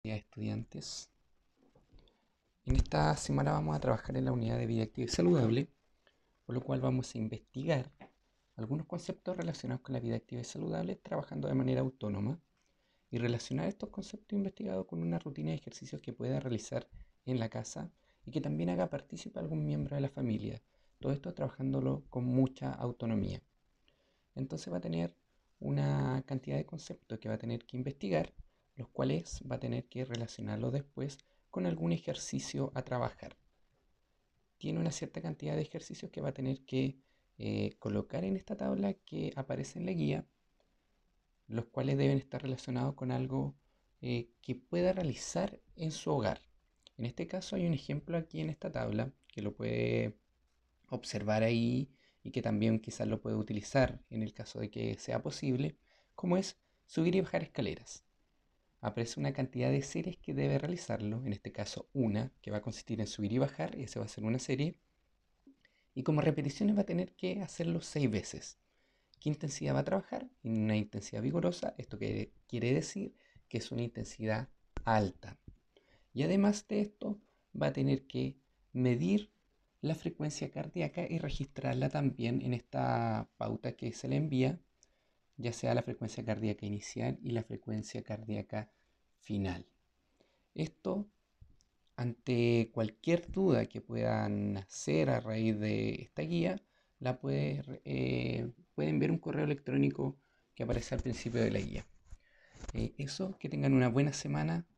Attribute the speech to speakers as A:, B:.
A: Días, estudiantes. En esta semana vamos a trabajar en la unidad de vida activa y saludable, por lo cual vamos a investigar algunos conceptos relacionados con la vida activa y saludable trabajando de manera autónoma y relacionar estos conceptos investigados con una rutina de ejercicios que pueda realizar en la casa y que también haga partícipe a algún miembro de la familia. Todo esto trabajándolo con mucha autonomía. Entonces va a tener una cantidad de conceptos que va a tener que investigar, los cuales va a tener que relacionarlos después con algún ejercicio a trabajar. Tiene una cierta cantidad de ejercicios que va a tener que colocar en esta tabla que aparece en la guía, los cuales deben estar relacionados con algo que pueda realizar en su hogar. En este caso hay un ejemplo aquí en esta tabla que lo puede observar ahí y que también quizás lo puede utilizar en el caso de que sea posible, como es subir y bajar escaleras. Aparece una cantidad de series que debe realizarlo, en este caso una, que va a consistir en subir y bajar, y esa va a ser una serie, y como repeticiones va a tener que hacerlo 6 veces. ¿Qué intensidad va a trabajar? En una intensidad vigorosa, esto quiere decir que es una intensidad alta. Y además de esto, va a tener que medir la frecuencia cardíaca y registrarla también en esta pauta que se le envía, ya sea la frecuencia cardíaca inicial y la frecuencia cardíaca final. Esto, ante cualquier duda que puedan hacer a raíz de esta guía, pueden ver un correo electrónico que aparece al principio de la guía. Que tengan una buena semana.